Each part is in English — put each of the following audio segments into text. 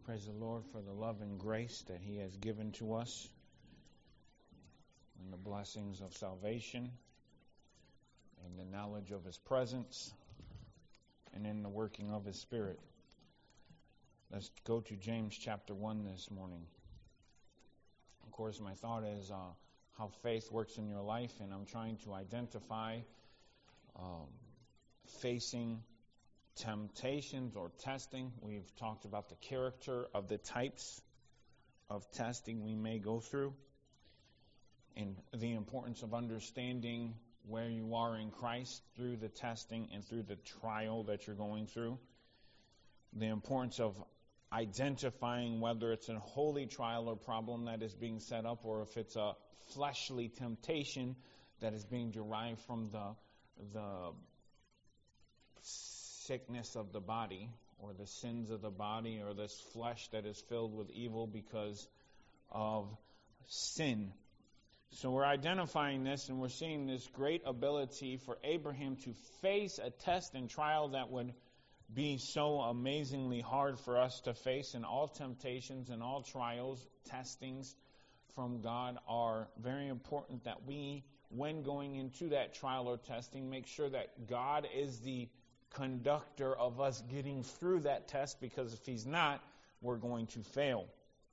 Praise the Lord for the love and grace that He has given to us and the blessings of salvation and the knowledge of His presence and in the working of His Spirit. Let's go to James chapter 1 this morning. Of course, my thought is how faith works in your life, and I'm trying to identify facing temptations or testing. We've talked about the character of the types of testing we may go through and the importance of understanding where you are in Christ through the testing and through the trial that you're going through. The importance of identifying whether it's a holy trial or problem that is being set up or if it's a fleshly temptation that is being derived from the sickness of the body or the sins of the body or this flesh that is filled with evil because of sin. So we're identifying this, and we're seeing this great ability for Abraham to face a test and trial that would be so amazingly hard for us to face. And all temptations and all trials, testings from God are very important that we, when going into that trial or testing, make sure that God is the conductor of us getting through that test, because if He's not, we're going to fail.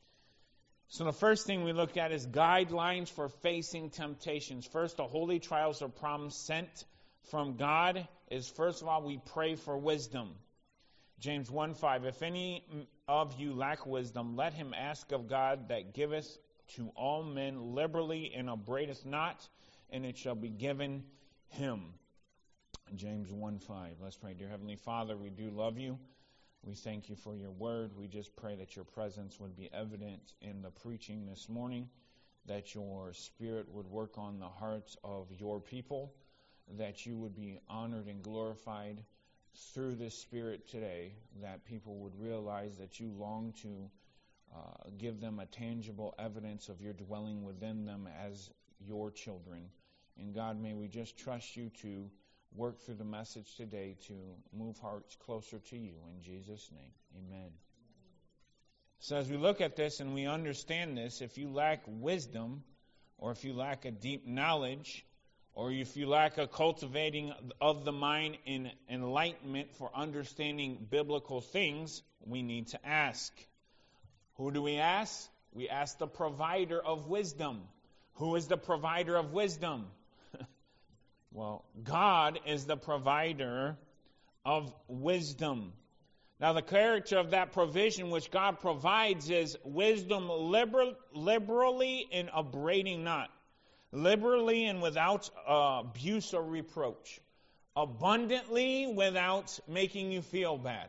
So the first thing we look at is guidelines for facing temptations. First, the holy trials or problems sent from God is, first of all, we pray for wisdom. James 1:5, if any of you lack wisdom, let him ask of God that giveth to all men liberally and upbraideth not, and it shall be given him. James 1:5. Let's pray. Dear Heavenly Father, we do love you. We thank you for your word. We just pray that your presence would be evident in the preaching this morning, that your Spirit would work on the hearts of your people, that you would be honored and glorified through this Spirit today, that people would realize that you long to give them a tangible evidence of your dwelling within them as your children. And God, may we just trust you to work through the message today to move hearts closer to you. In Jesus' name, amen. So as we look at this and we understand this, if you lack wisdom, or if you lack a deep knowledge, or if you lack a cultivating of the mind in enlightenment for understanding biblical things, we need to ask. Who do we ask? We ask the provider of wisdom. Who is the provider of wisdom? Well, God is the provider of wisdom. Now, the character of that provision which God provides is wisdom liberally and upbraiding not. Liberally and without abuse or reproach. Abundantly without making you feel bad.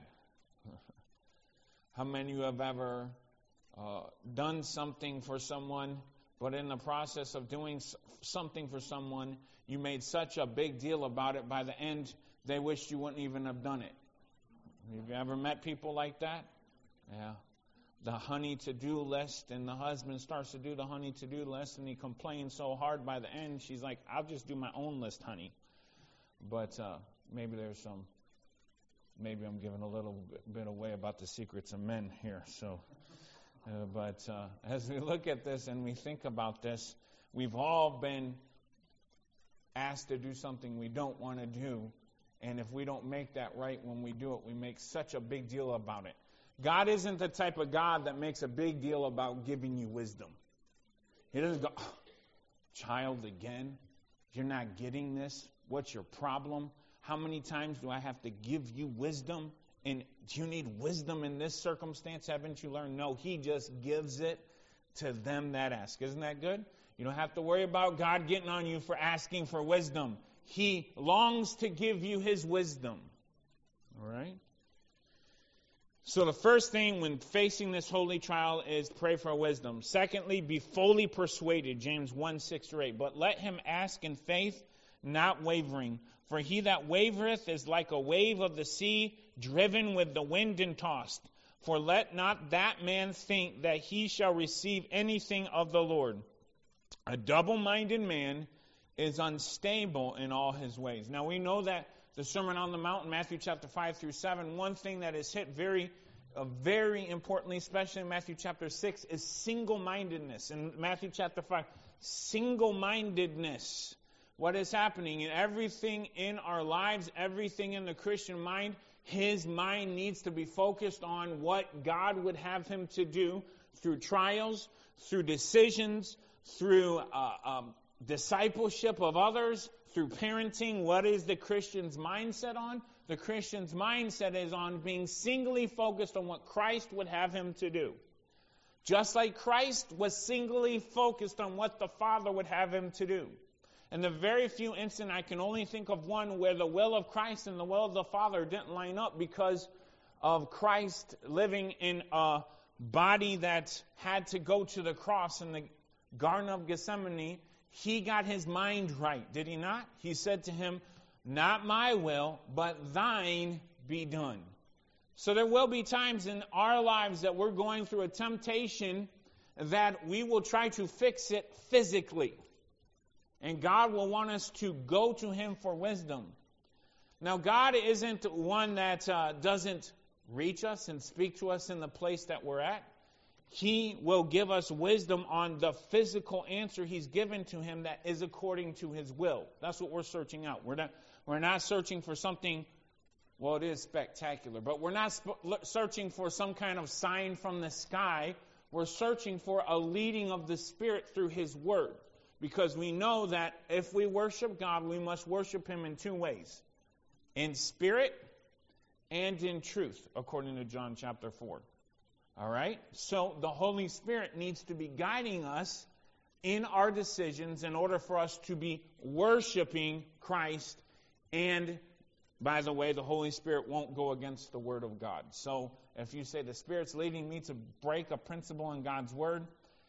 How many of you have ever done something for someone, but in the process of doing something for someone, you made such a big deal about it, by the end, they wished you wouldn't even have done it? Have you ever met people like that? Yeah. The honey to-do list, and the husband starts to do the honey to-do list, and he complains so hard by the end, she's like, I'll just do my own list, honey. But maybe I'm giving a little bit away about the secrets of men here. So, but as we look at this and we think about this, we've all been asked to do something we don't want to do, and if we don't make that right when we do it, we make such a big deal about it. God isn't the type of God that makes a big deal about giving you wisdom. He doesn't go, oh, child, again? You're not getting this? What's your problem? How many times do I have to give you wisdom? And do you need wisdom in this circumstance? Haven't you learned? No, He just gives it to them that ask. Isn't that good? You don't have to worry about God getting on you for asking for wisdom. He longs to give you His wisdom. All right? So the first thing when facing this holy trial is pray for wisdom. Secondly, be fully persuaded, James 1:6-8. But let him ask in faith, not wavering. For he that wavereth is like a wave of the sea, driven with the wind and tossed. For let not that man think that he shall receive anything of the Lord. A double-minded man is unstable in all his ways. Now we know that the Sermon on the Mount in Matthew chapter 5-7, one thing that is hit very very importantly, especially in Matthew chapter 6, is single-mindedness. In Matthew chapter 5, single-mindedness. What is happening in everything in our lives, everything in the Christian mind, his mind needs to be focused on what God would have him to do through trials, through decisions, through discipleship of others, through parenting. What is the Christian's mindset on? The Christian's mindset is on being singly focused on what Christ would have him to do. Just like Christ was singly focused on what the Father would have him to do. And the very few instances, I can only think of one where the will of Christ and the will of the Father didn't line up because of Christ living in a body that had to go to the cross in the Garden of Gethsemane. He got his mind right, did he not? He said to him, "Not my will, but thine be done." So there will be times in our lives that we're going through a temptation that we will try to fix it physically. And God will want us to go to him for wisdom. Now, God isn't one that doesn't reach us and speak to us in the place that we're at. He will give us wisdom on the physical answer he's given to him that is according to his will. That's what we're searching out. We're not searching for something, well, it is spectacular, but we're not searching for some kind of sign from the sky. We're searching for a leading of the Spirit through his word. Because we know that if we worship God, we must worship him in two ways. In spirit and in truth, according to John chapter 4. All right? So the Holy Spirit needs to be guiding us in our decisions in order for us to be worshiping Christ. And, by the way, the Holy Spirit won't go against the Word of God. So if you say the Spirit's leading me to break a principle in God's Word,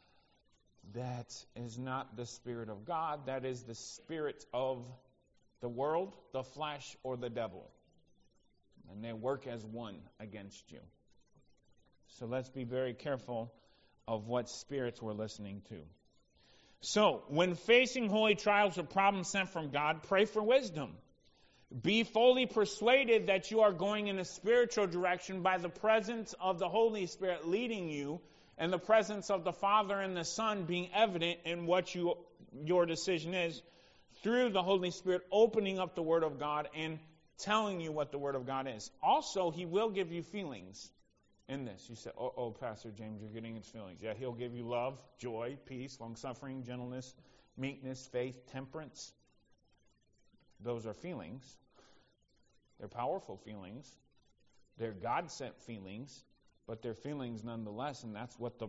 that is not the Spirit of God. That is the spirit of the world, the flesh, or the devil. And they work as one against you. So let's be very careful of what spirits we're listening to. So, when facing holy trials or problems sent from God, pray for wisdom. Be fully persuaded that you are going in a spiritual direction by the presence of the Holy Spirit leading you, and the presence of the Father and the Son being evident in what your decision is, through the Holy Spirit opening up the Word of God and telling you what the Word of God is. Also, he will give you feelings in this. You say, oh, Pastor James, you're getting his feelings. Yeah, he'll give you love, joy, peace, long-suffering, gentleness, meekness, faith, temperance. Those are feelings. They're powerful feelings. They're God-sent feelings. But they're feelings nonetheless, and that's what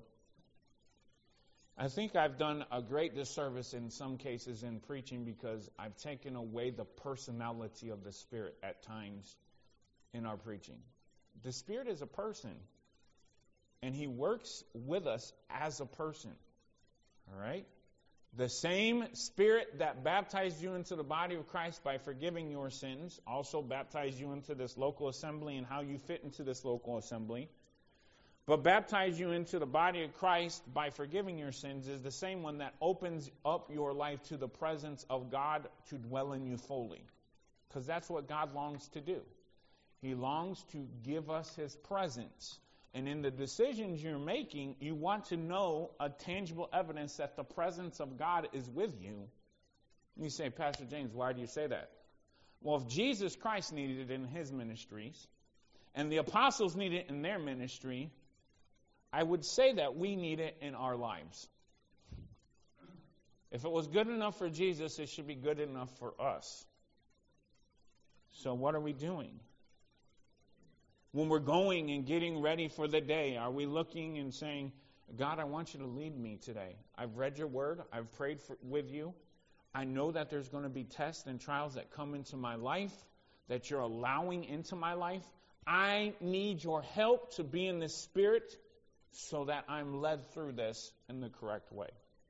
I think I've done a great disservice in some cases in preaching because I've taken away the personality of the Spirit at times in our preaching. The Spirit is a person, and he works with us as a person. All right? The same Spirit that baptized you into the body of Christ by forgiving your sins also baptized you into this local assembly and how you fit into this local assembly. But baptize you into the body of Christ by forgiving your sins is the same one that opens up your life to the presence of God to dwell in you fully. Because that's what God longs to do. He longs to give us his presence. And in the decisions you're making, you want to know a tangible evidence that the presence of God is with you. You say, Pastor James, why do you say that? Well, if Jesus Christ needed it in his ministries, and the apostles needed it in their ministry, I would say that we need it in our lives. If it was good enough for Jesus, it should be good enough for us. So what are we doing? When we're going and getting ready for the day, are we looking and saying, God, I want you to lead me today. I've read your word. I've prayed with you. I know that there's going to be tests and trials that come into my life, that you're allowing into my life. I need your help to be in the Spirit so that I'm led through this in the correct way.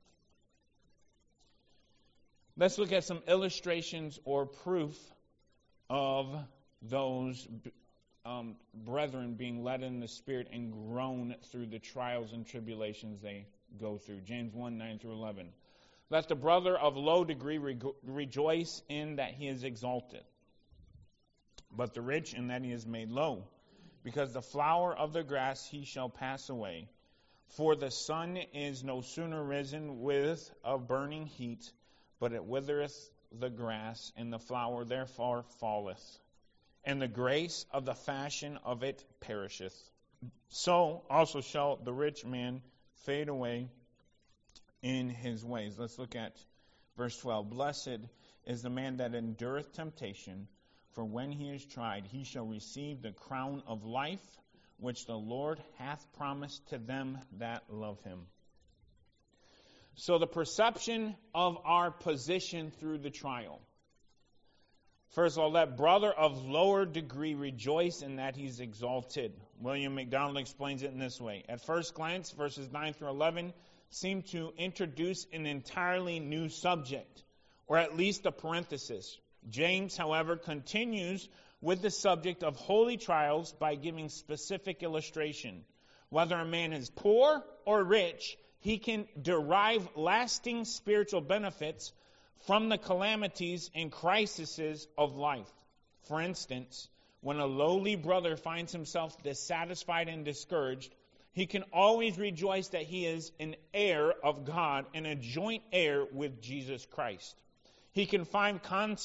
Let's look at some illustrations or proof of those brethren being led in the Spirit and grown through the trials and tribulations they go through. James 1, 9 through 11. Let the brother of low degree rejoice in that he is exalted, but the rich in that he is made low, because the flower of the grass he shall pass away. For the sun is no sooner risen with a burning heat, but it withereth the grass, and the flower therefore falleth, and the grace of the fashion of it perisheth. So also shall the rich man fade away in his ways. Let's look at verse 12. Blessed is the man that endureth temptation, for when he is tried, he shall receive the crown of life, which the Lord hath promised to them that love him. So the perception of our position through the trial. First of all, let brother of lower degree rejoice in that he's exalted. William MacDonald explains it in this way. At first glance, verses 9 through 11 seem to introduce an entirely new subject, or at least a parenthesis. James, however, continues with the subject of holy trials by giving specific illustration. Whether a man is poor or rich, he can derive lasting spiritual benefits from the calamities and crises of life. For instance, when a lowly brother finds himself dissatisfied and discouraged, he can always rejoice that he is an heir of God and a joint heir with Jesus Christ. He can find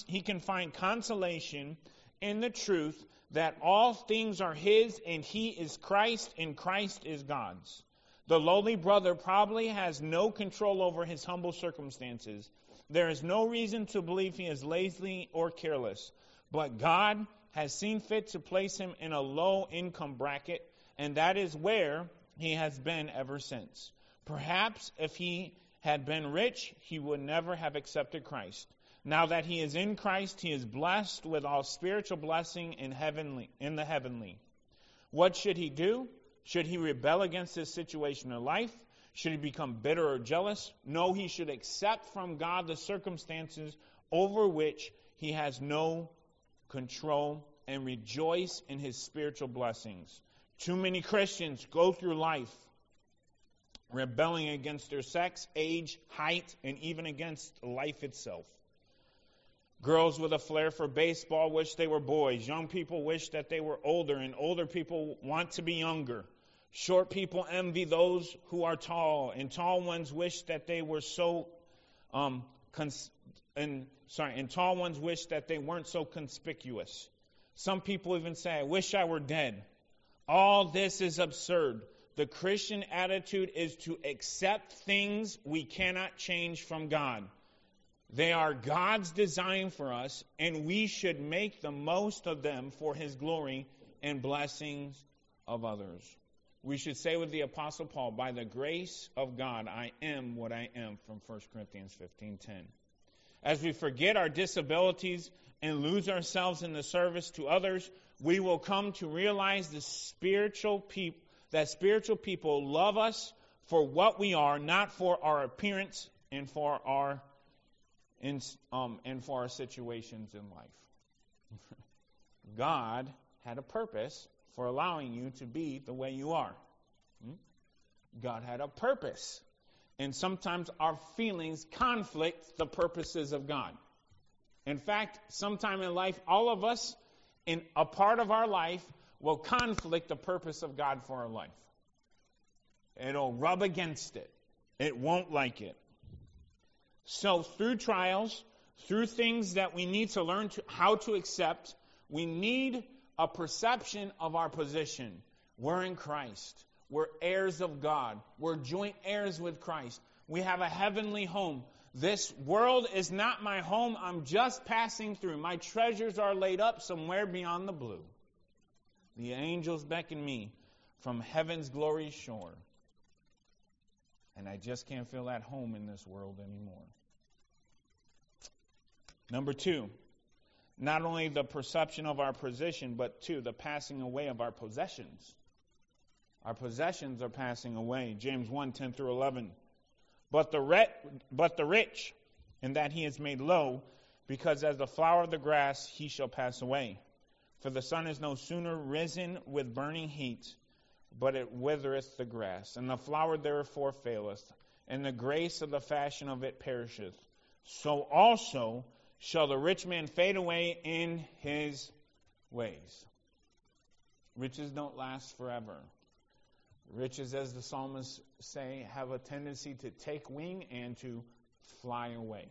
consolation in the truth that all things are his and he is Christ and Christ is God's. The lowly brother probably has no control over his humble circumstances. There is no reason to believe he is lazy or careless, but God has seen fit to place him in a low income bracket, and that is where he has been ever since. Perhaps if he had been rich, he would never have accepted Christ. Now that he is in Christ, he is blessed with all spiritual blessing in the heavenly. What should he do? Should he rebel against his situation in life? Should he become bitter or jealous? No, he should accept from God the circumstances over which he has no control and rejoice in his spiritual blessings. Too many Christians go through life rebelling against their sex, age, height, and even against life itself. Girls with a flair for baseball wish they were boys. Young people wish that they were older, and older people want to be younger. Short people envy those who are tall, and tall ones wish that they were and tall ones wish that they weren't so conspicuous. Some people even say, "I wish I were dead." All this is absurd. The Christian attitude is to accept things we cannot change from God. They are God's design for us, and we should make the most of them for His glory and blessings of others. We should say with the Apostle Paul, "By the grace of God, I am what I am," from 1 Corinthians 15:10. As we forget our disabilities and lose ourselves in the service to others, we will come to realize that spiritual people love us for what we are, not for our appearance and for our situations in life. God had a purpose for allowing you to be the way you are. God had a purpose. And sometimes our feelings conflict the purposes of God. In fact, sometime in life, all of us, in a part of our life, will conflict the purpose of God for our life. It'll rub against it. It won't like it. So through trials, through things that we need to learn how to accept, we need a perception of our position. We're in Christ. We're heirs of God. We're joint heirs with Christ. We have a heavenly home. This world is not my home. I'm just passing through. My treasures are laid up somewhere beyond the blue. The angels beckon me from heaven's glorious shore. And I just can't feel at home in this world anymore. Number 2, not only the perception of our position, but 2, the passing away of our possessions. Our possessions are passing away. James 1:10 through 11. But the rich, in that he is made low, because as the flower of the grass he shall pass away. For the sun is no sooner risen with burning heat, but it withereth the grass, and the flower therefore faileth, and the grace of the fashion of it perisheth. So also shall the rich man fade away in his ways. Riches don't last forever. Riches, as the psalmists say, have a tendency to take wing and to fly away.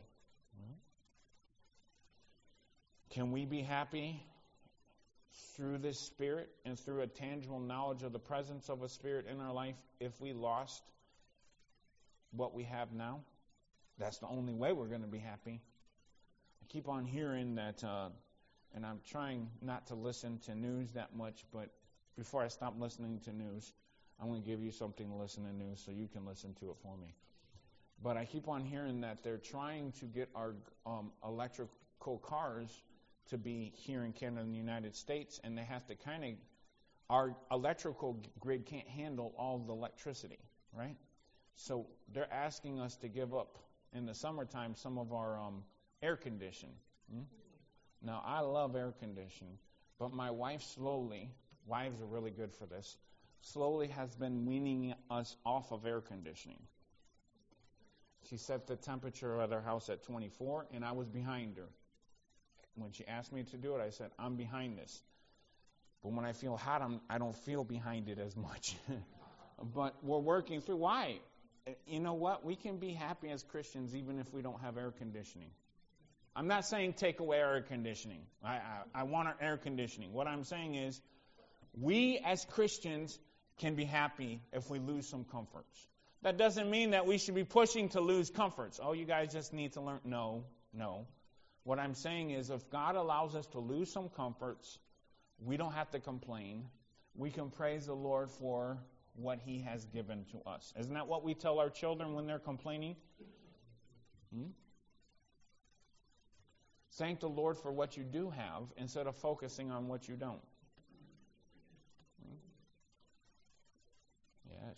Can we be happy through this Spirit and through a tangible knowledge of the presence of a Spirit in our life if we lost what we have now? That's the only way we're going to be happy. I keep on hearing that, and I'm trying not to listen to news that much, but before I stop listening to news, I'm going to give you something to listen to news so you can listen to it for me. But I keep on hearing that they're trying to get our electrical cars to be here in Canada and the United States, and they have to our electrical grid can't handle all the electricity, right? So they're asking us to give up in the summertime some of our air conditioning. Now, I love air conditioning, but my wife wives are really good for this, slowly has been weaning us off of air conditioning. She set the temperature of their house at 24, and I was behind her. When she asked me to do it, I said, I'm behind this. But when I feel hot, I don't feel behind it as much. But we're working through. Why? You know what? We can be happy as Christians even if we don't have air conditioning. I'm not saying take away air conditioning. I want our air conditioning. What I'm saying is we as Christians can be happy if we lose some comforts. That doesn't mean that we should be pushing to lose comforts. Oh, you guys just need to learn. No. What I'm saying is if God allows us to lose some comforts, we don't have to complain. We can praise the Lord for what He has given to us. Isn't that what we tell our children when they're complaining? Thank the Lord for what you do have instead of focusing on what you don't. Yes.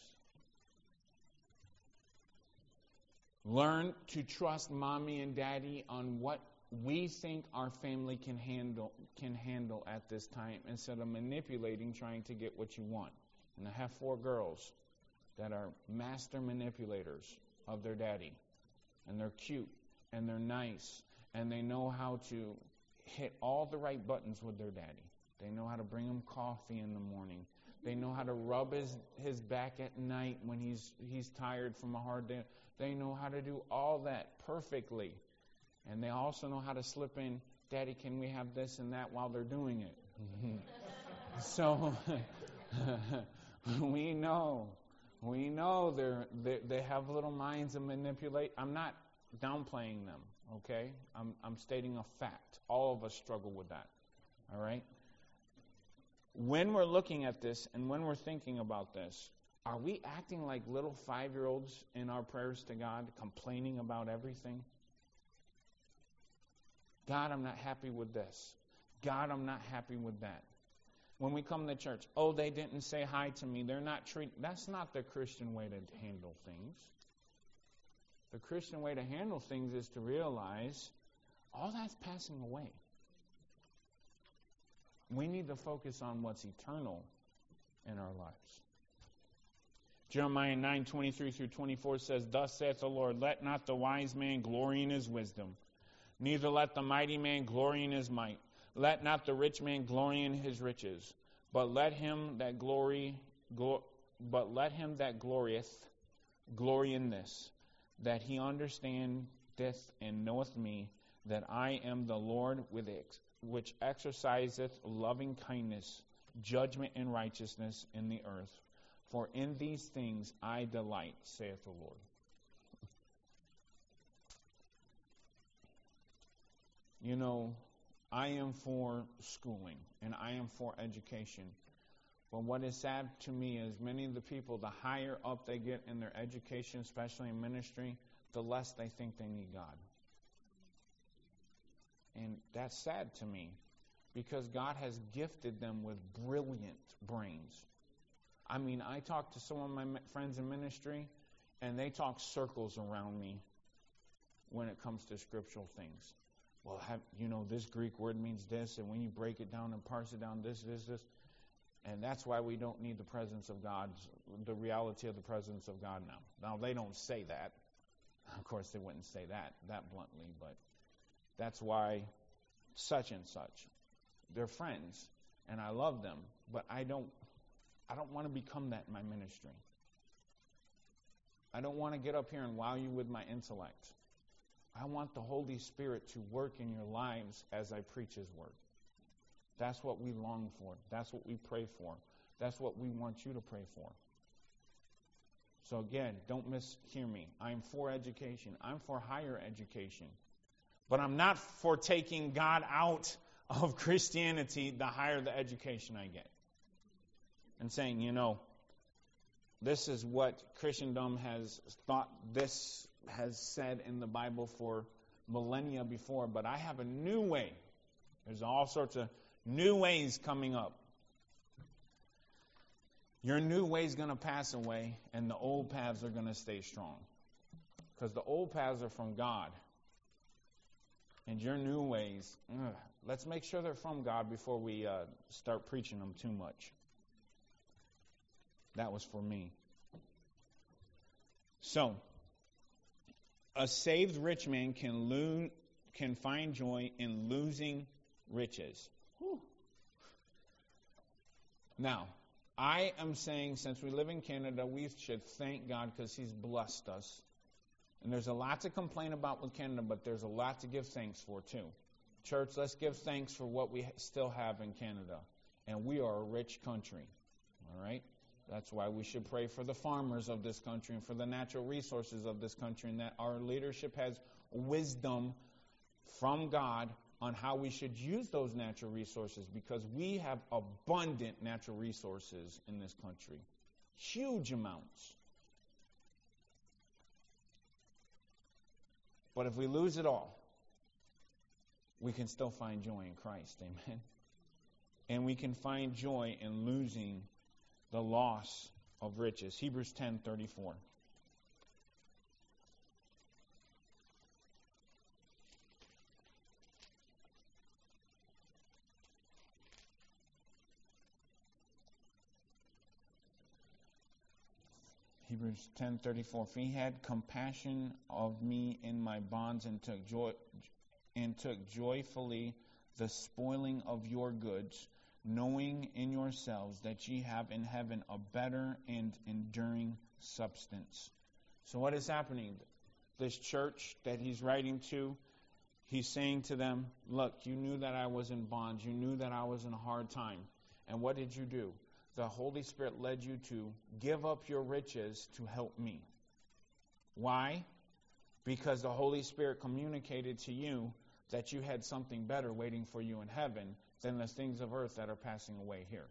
Learn to trust mommy and daddy on what we think our family can handle at this time instead of manipulating, trying to get what you want. And I have 4 girls that are master manipulators of their daddy. And they're cute, and they're nice, and they know how to hit all the right buttons with their daddy. They know how to bring him coffee in the morning. They know how to rub his back at night when he's tired from a hard day. They know how to do all that perfectly. And they also know how to slip in, Daddy, can we have this and that while they're doing it? So we know they have little minds of manipulate. I'm not downplaying them, okay? I'm stating a fact. All of us struggle with that, all right? When we're looking at this and when we're thinking about this, are we acting like little 5-year-olds in our prayers to God, complaining about everything? God, I'm not happy with this. God, I'm not happy with that. When we come to church, oh, they didn't say hi to me. They're not treating. That's not the Christian way to handle things. The Christian way to handle things is to realize all that's passing away. We need to focus on what's eternal in our lives. Jeremiah 9:23-24 says, Thus saith the Lord, let not the wise man glory in his wisdom, neither let the mighty man glory in his might. Let not the rich man glory in his riches, but let him that glorieth glory in this, that he understandeth and knoweth me, that I am the Lord which exerciseth loving kindness, judgment, and righteousness in the earth. For in these things I delight, saith the Lord. You know, I am for schooling, and I am for education. But what is sad to me is many of the people, the higher up they get in their education, especially in ministry, the less they think they need God. And that's sad to me, because God has gifted them with brilliant brains. I mean, I talk to some of my friends in ministry, and they talk circles around me when it comes to scriptural things. Well, this Greek word means this, and when you break it down and parse it down, this. And that's why we don't need the presence of God, the reality of the presence of God now. Now, they don't say that. Of course, they wouldn't say that bluntly, but that's why such and such. They're friends. and I love them, but I don't want to become that in my ministry. I don't want to get up here and wow you with my intellect. I want the Holy Spirit to work in your lives as I preach His Word. That's what we long for. That's what we pray for. That's what we want you to pray for. So again, don't mishear me. I'm for education. I'm for higher education. But I'm not for taking God out of Christianity the higher the education I get. And saying, this is what Christendom has thought, this has said in the Bible for millennia before, but I have a new way. There's all sorts of new ways coming up. Your new way is going to pass away, and the old paths are going to stay strong. Because the old paths are from God. And your new ways, let's make sure they're from God before we start preaching them too much. That was for me. So, a saved rich man can find joy in losing riches. Whew. Now, I am saying, since we live in Canada, we should thank God because He's blessed us. And there's a lot to complain about with Canada, but there's a lot to give thanks for too. Church, let's give thanks for what we still have in Canada. And we are a rich country. All right? That's why we should pray for the farmers of this country and for the natural resources of this country, and that our leadership has wisdom from God on how we should use those natural resources, because we have abundant natural resources in this country. Huge amounts. But if we lose it all, we can still find joy in Christ. Amen. And we can find joy in losing the loss of riches. Hebrews 10:34. Hebrews 10:34. For He had compassion of me in my bonds, and took joyfully the spoiling of your goods, knowing in yourselves that ye have in heaven a better and enduring substance. So what is happening? This church that he's writing to, he's saying to them, look, you knew that I was in bonds. You knew that I was in a hard time. And what did you do? The Holy Spirit led you to give up your riches to help me. Why? Because the Holy Spirit communicated to you that you had something better waiting for you in heaven than the things of earth that are passing away here.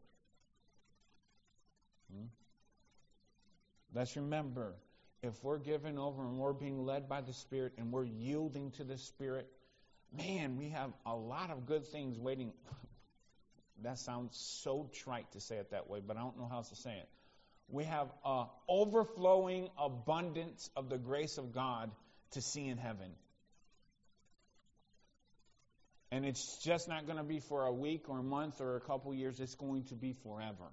Let's remember, if we're given over and we're being led by the Spirit and we're yielding to the Spirit, man, we have a lot of good things waiting. That sounds so trite to say it that way, but I don't know how else to say it. We have an overflowing abundance of the grace of God to see in heaven. And it's just not going to be for a week or a month or a couple years. It's going to be forever.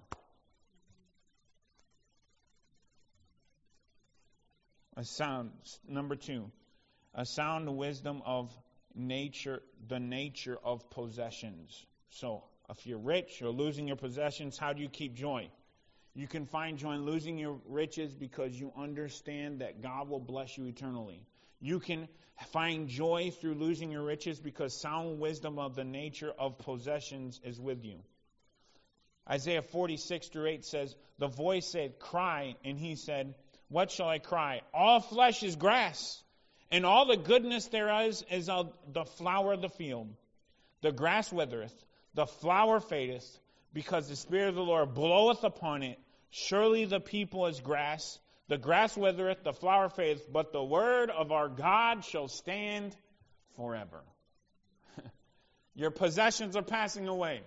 Number 2, a sound wisdom of nature, the nature of possessions. So, if you're rich, you're losing your possessions, how do you keep joy? You can find joy in losing your riches because you understand that God will bless you eternally. You can find joy through losing your riches because sound wisdom of the nature of possessions is with you. Isaiah 46:8 says, the voice said, cry, and he said, what shall I cry? All flesh is grass, and all the goodness there is of the flower of the field. The grass withereth, the flower fadeth, because the Spirit of the Lord bloweth upon it. Surely the people is grass. The grass withereth, the flower fadeth, but the word of our God shall stand forever. Your possessions are passing away.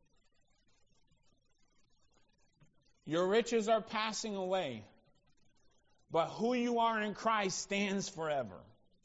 Your riches are passing away. But who you are in Christ stands forever.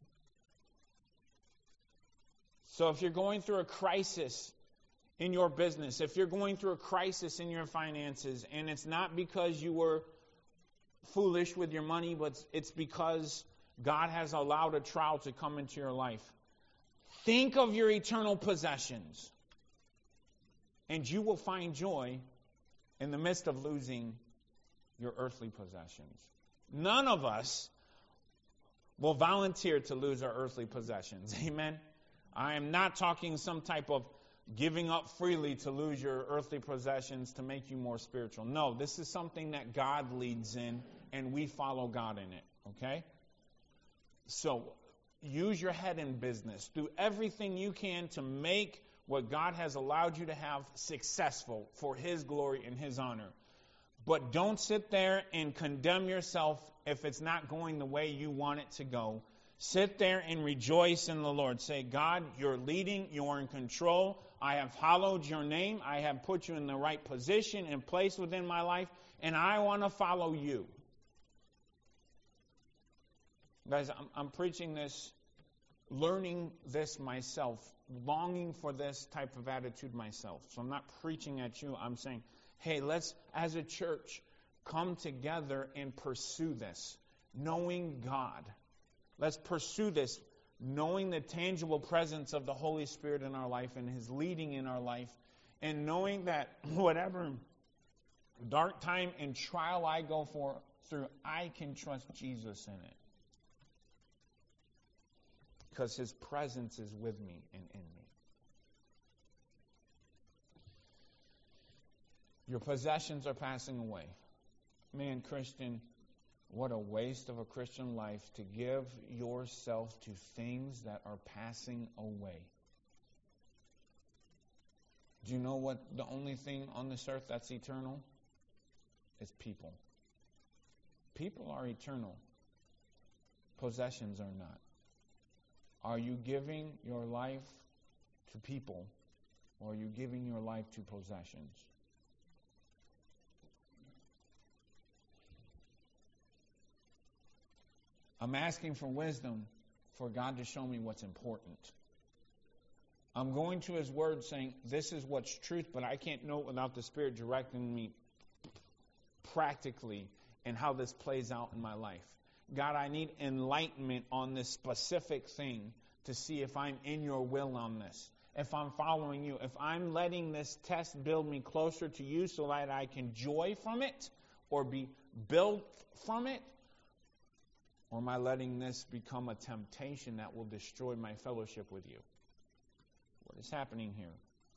So if you're going through a crisis in your business, if you're going through a crisis in your finances, and it's not because you were foolish with your money, but it's because God has allowed a trial to come into your life, think of your eternal possessions. And you will find joy in the midst of losing your earthly possessions. None of us will volunteer to lose our earthly possessions. Amen? I am not talking some type of giving up freely to lose your earthly possessions to make you more spiritual. No, this is something that God leads in, and we follow God in it. Okay? So, use your head in business. Do everything you can to make what God has allowed you to have successful for His glory and His honor. But don't sit there and condemn yourself if it's not going the way you want it to go. Sit there and rejoice in the Lord. Say, God, you're leading, you're in control. I have hallowed your name. I have put you in the right position and place within my life, and I want to follow you. Guys, I'm preaching this, learning this myself, longing for this type of attitude myself. So I'm not preaching at you. I'm saying, hey, let's, as a church, come together and pursue this, knowing God. Let's pursue this, knowing the tangible presence of the Holy Spirit in our life and His leading in our life, and knowing that whatever dark time and trial I go through, I can trust Jesus in it. Because His presence is with me and in me. Your possessions are passing away. Man, Christian, what a waste of a Christian life to give yourself to things that are passing away. Do you know what the only thing on this earth that's eternal? Is people. People are eternal. Possessions are not. Are you giving your life to people, or are you giving your life to possessions? I'm asking for wisdom for God to show me what's important. I'm going to His Word saying, this is what's truth, but I can't know it without the Spirit directing me practically and how this plays out in my life. God, I need enlightenment on this specific thing to see if I'm in your will on this, if I'm following you, if I'm letting this test build me closer to you so that I can joy from it or be built from it, or am I letting this become a temptation that will destroy my fellowship with you? What is happening here?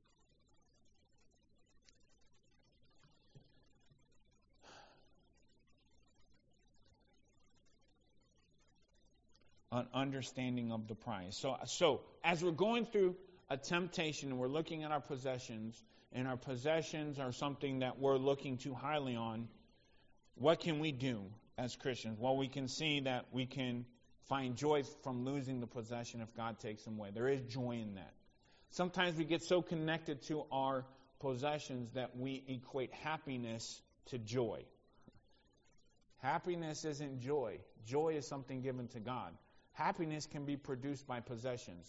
An understanding of the prize. So as we're going through a temptation and we're looking at our possessions, and our possessions are something that we're looking too highly on, what can we do as Christians? Well, we can see that we can find joy from losing the possession if God takes them away. There is joy in that. Sometimes we get so connected to our possessions that we equate happiness to joy. Happiness isn't joy. Joy is something given to God. Happiness can be produced by possessions.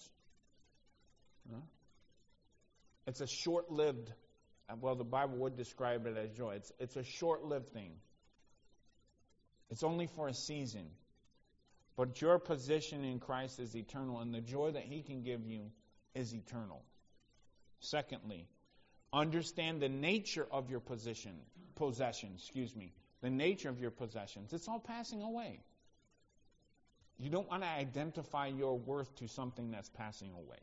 It's a short-lived, well, the Bible would describe it as joy. It's a short-lived thing. It's only for a season. But your position in Christ is eternal, and the joy that He can give you is eternal. Secondly, understand the nature of your possessions. The nature of your possessions. It's all passing away. You don't want to identify your worth to something that's passing away.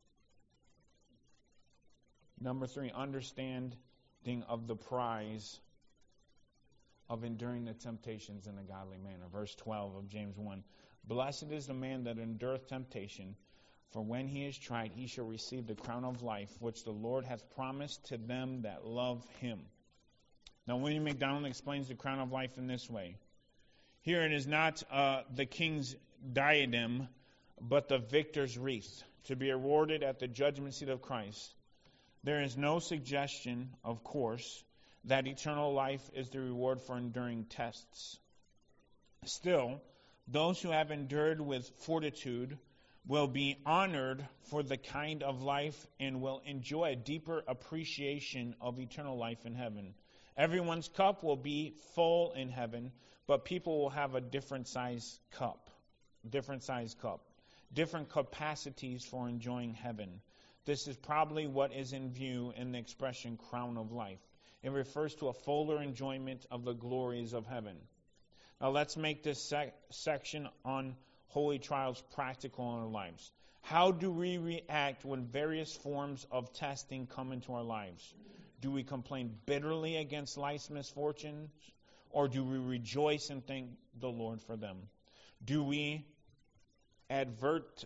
Number 3, understanding of the prize of enduring the temptations in a godly manner. Verse 12 of James 1. Blessed is the man that endureth temptation, for when he is tried, he shall receive the crown of life, which the Lord hath promised to them that love Him. Now, William MacDonald explains the crown of life in this way. Here it is not the king's diadem, but the victor's wreath, to be awarded at the judgment seat of Christ. There is no suggestion, of course, that eternal life is the reward for enduring tests. Still, those who have endured with fortitude will be honored for the kind of life and will enjoy a deeper appreciation of eternal life in heaven. Everyone's cup will be full in heaven, but people will have a different size cup, different capacities for enjoying heaven. This is probably what is in view in the expression crown of life. It refers to a fuller enjoyment of the glories of heaven. Now let's make this section on holy trials practical in our lives. How do we react when various forms of testing come into our lives? Do we complain bitterly against life's misfortunes, or do we rejoice and thank the Lord for them? Do we advertise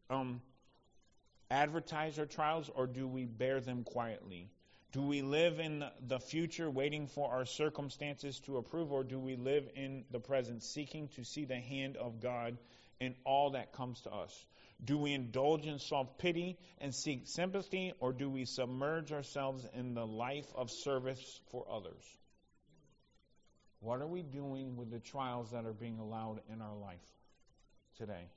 our trials, or do we bear them quietly? Do we live in the future waiting for our circumstances to approve, or do we live in the present seeking to see the hand of God in all that comes to us? Do we indulge in self-pity and seek sympathy, or do we submerge ourselves in the life of service for others? What are we doing with the trials that are being allowed in our life today?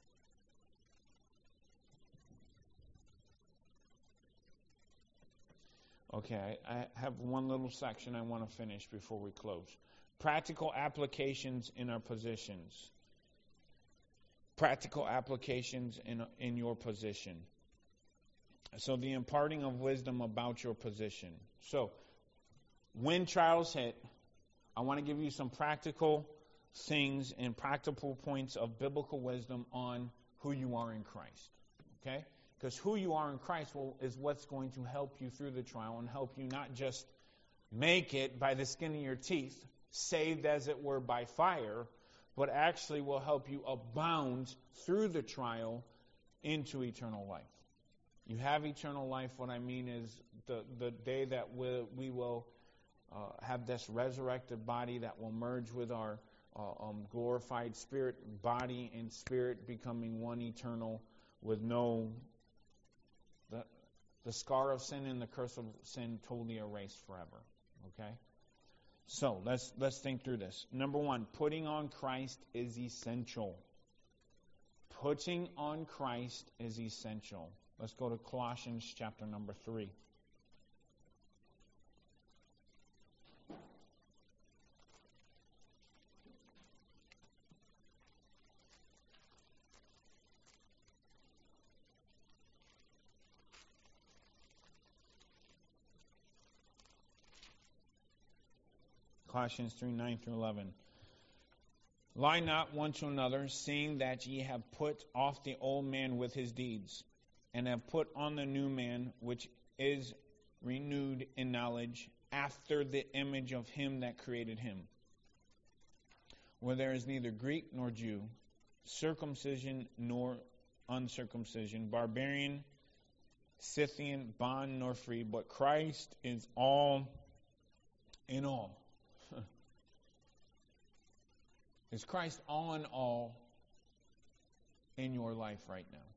Okay, I have one little section I want to finish before we close. Practical applications in our positions. Practical applications in your position. So the imparting of wisdom about your position. So when trials hit, I want to give you some practical things and practical points of biblical wisdom on who you are in Christ. Okay? Because who you are in Christ is what's going to help you through the trial and help you not just make it by the skin of your teeth, saved as it were by fire, but actually will help you abound through the trial into eternal life. You have eternal life. What I mean is the day that we will have this resurrected body that will merge with our glorified spirit, body and spirit becoming one eternal with no... The scar of sin and the curse of sin totally erased forever. Okay? So, let's think through this. Number one, putting on Christ is essential. Putting on Christ is essential. Let's go to Colossians chapter number 3. Colossians 3, 9 through 11. Lie not one to another, seeing that ye have put off the old man with his deeds, and have put on the new man, which is renewed in knowledge, after the image of him that created him. Where there is neither Greek nor Jew, circumcision nor uncircumcision, barbarian, Scythian, bond nor free, but Christ is all in all. Is Christ all in all in your life right now?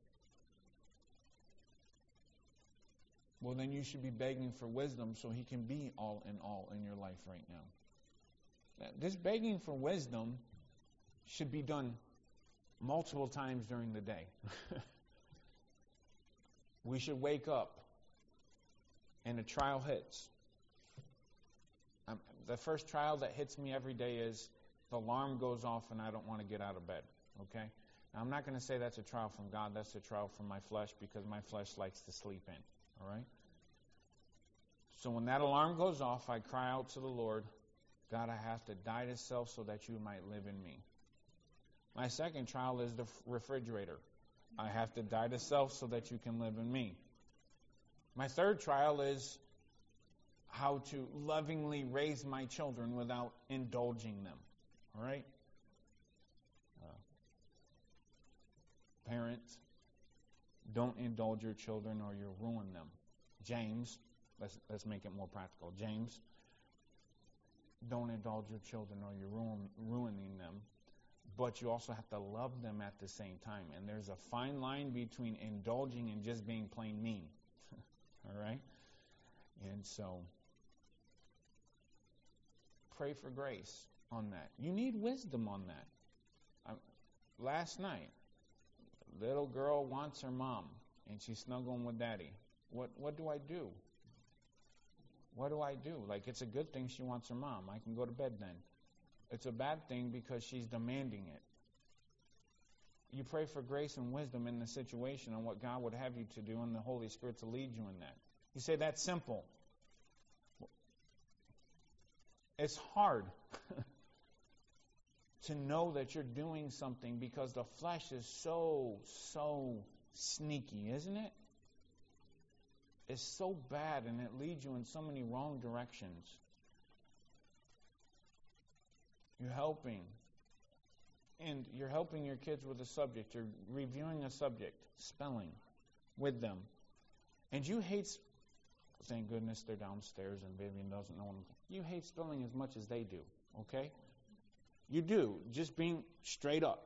Well, then you should be begging for wisdom so he can be all in your life right now. This begging for wisdom should be done multiple times during the day. We should wake up and a trial hits. The first trial that hits me every day is the alarm goes off and I don't want to get out of bed. Okay? Now, I'm not going to say that's a trial from God. That's a trial from my flesh because my flesh likes to sleep in. All right? So when that alarm goes off, I cry out to the Lord, God, I have to die to self so that you might live in me. My second trial is the refrigerator. I have to die to self so that you can live in me. My third trial is how to lovingly raise my children without indulging them. All right? Parents, don't indulge your children or you'll ruin them. James, let's make it more practical. James, don't indulge your children or you're ruining them. But you also have to love them at the same time. And there's a fine line between indulging and just being plain mean. All right? And so, pray for grace on that. You need wisdom on that. Last night, little girl wants her mom, and she's snuggling with daddy. What do I do? What do I do? Like, it's a good thing she wants her mom. I can go to bed then. It's a bad thing because she's demanding it. You pray for grace and wisdom in the situation and what God would have you to do, and the Holy Spirit to lead you in that. You say, that's simple. It's hard to know that you're doing something because the flesh is so sneaky, isn't it? It's so bad, and it leads you in so many wrong directions. You're helping. And you're helping your kids with a subject. You're reviewing a subject, spelling, with them. And you hate, thank goodness they're downstairs and Vivian doesn't know them. You hate spelling as much as they do, okay? You do, just being straight up.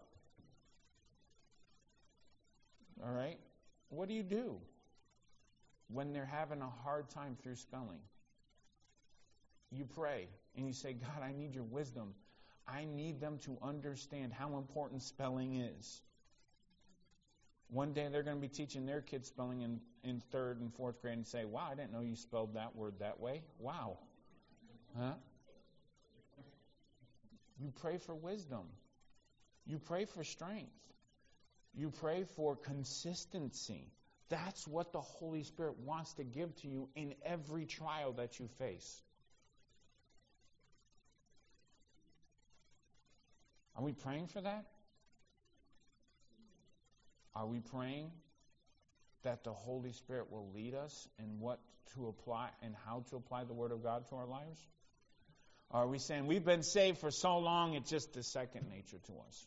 All right? What do you do when they're having a hard time through spelling? You pray and you say, God, I need your wisdom. I need them to understand how important spelling is. One day they're going to be teaching their kids spelling in 3rd and 4th grade and say, wow, I didn't know you spelled that word that way. Wow. Huh? You pray for wisdom. You pray for strength. You pray for consistency. That's what the Holy Spirit wants to give to you in every trial that you face. Are we praying for that? Are we praying that the Holy Spirit will lead us in what to apply and how to apply the Word of God to our lives? Or are we saying we've been saved for so long it's just a second nature to us?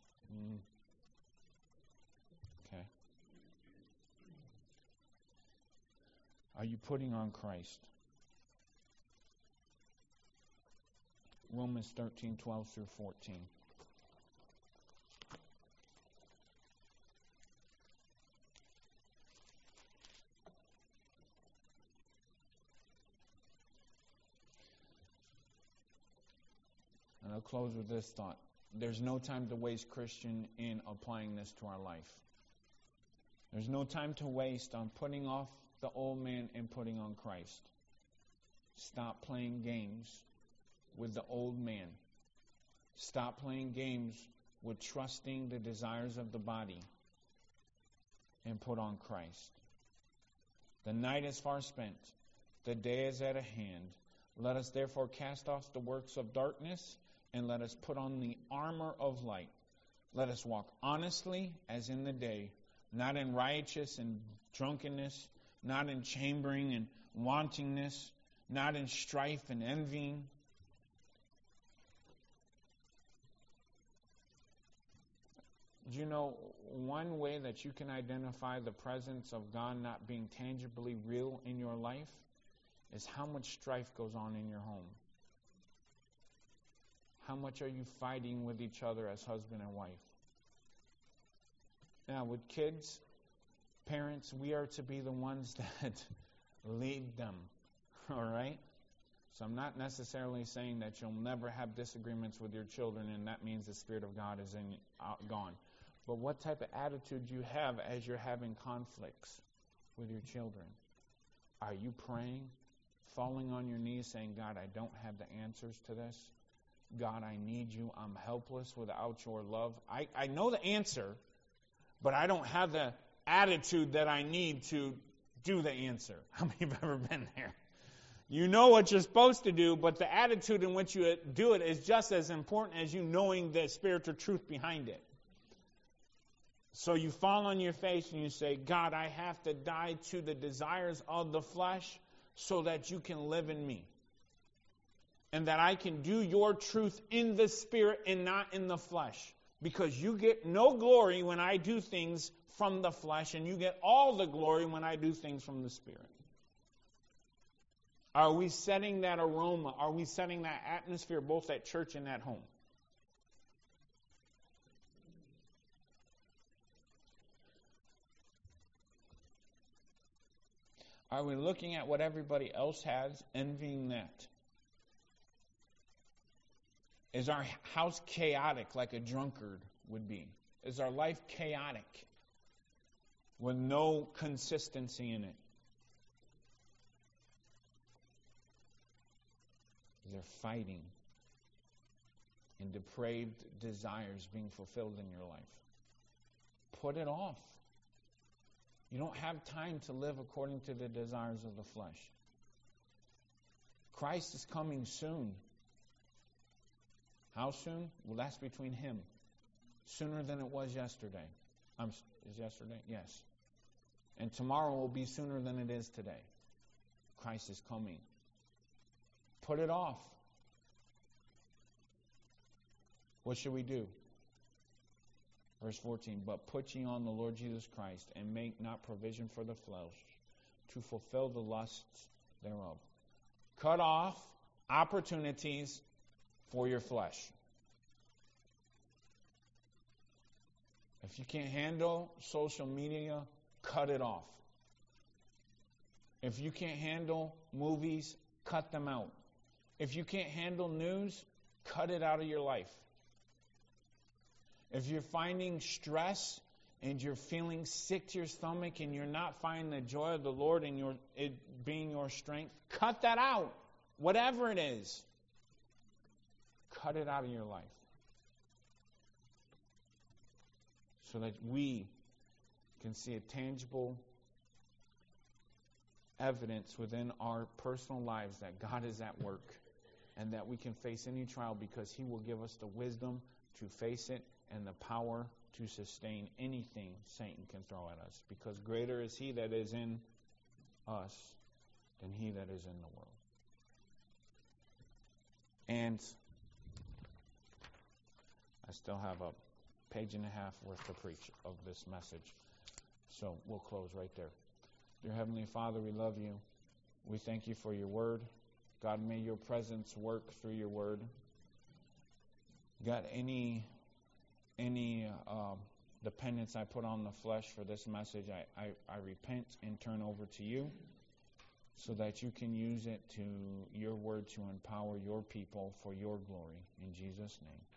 Okay. Are you putting on Christ? Romans 13:12 through 14. And I'll close with this thought. There's no time to waste, Christian, in applying this to our life. There's no time to waste on putting off the old man and putting on Christ. Stop playing games with the old man. Stop playing games with trusting the desires of the body and put on Christ. The night is far spent. The day is at a hand. Let us therefore cast off the works of darkness and let us put on the armor of light. Let us walk honestly as in the day, not in riotous and drunkenness, not in chambering and wantingness, not in strife and envying. Do you know one way that you can identify the presence of God not being tangibly real in your life is how much strife goes on in your home? How much are you fighting with each other as husband and wife? Now, with kids, parents, we are to be the ones that lead them, all right? So I'm not necessarily saying that you'll never have disagreements with your children and that means the Spirit of God is gone. But what type of attitude do you have as you're having conflicts with your children? Are you praying, falling on your knees, saying, God, I don't have the answers to this? God, I need you. I'm helpless without your love. I know the answer, but I don't have the attitude that I need to do the answer. How many have ever been there? You know what you're supposed to do, but the attitude in which you do it is just as important as you knowing the spiritual truth behind it. So you fall on your face and you say, God, I have to die to the desires of the flesh so that you can live in me. And that I can do your truth in the Spirit and not in the flesh. Because you get no glory when I do things from the flesh, and you get all the glory when I do things from the Spirit. Are we setting that aroma? Are we setting that atmosphere both at church and at home? Are we looking at what everybody else has, envying that? Is our house chaotic like a drunkard would be? Is our life chaotic with no consistency in it? Is there fighting and depraved desires being fulfilled in your life? Put it off. You don't have time to live according to the desires of the flesh. Christ is coming soon. How soon? Well, that's between Him. Sooner than it was yesterday. Is yesterday? Yes. And tomorrow will be sooner than it is today. Christ is coming. Put it off. What should we do? Verse 14, but put ye on the Lord Jesus Christ, and make not provision for the flesh, to fulfill the lusts thereof. Cut off opportunities for your flesh. If you can't handle social media, cut it off. If you can't handle movies, cut them out. If you can't handle news, cut it out of your life. If you're finding stress and you're feeling sick to your stomach and you're not finding the joy of the Lord and it being your strength, cut that out. Whatever it is, cut it out of your life. So that we can see a tangible evidence within our personal lives that God is at work and that we can face any trial because He will give us the wisdom to face it and the power to sustain anything Satan can throw at us. Because greater is He that is in us than he that is in the world. And I still have a page and a half worth to preach of this message. So we'll close right there. Dear Heavenly Father, we love You. We thank You for Your Word. God, may Your presence work through Your Word. God, any dependence I put on the flesh for this message, I repent and turn over to You so that You can use it to Your Word to empower Your people for Your glory. In Jesus' name.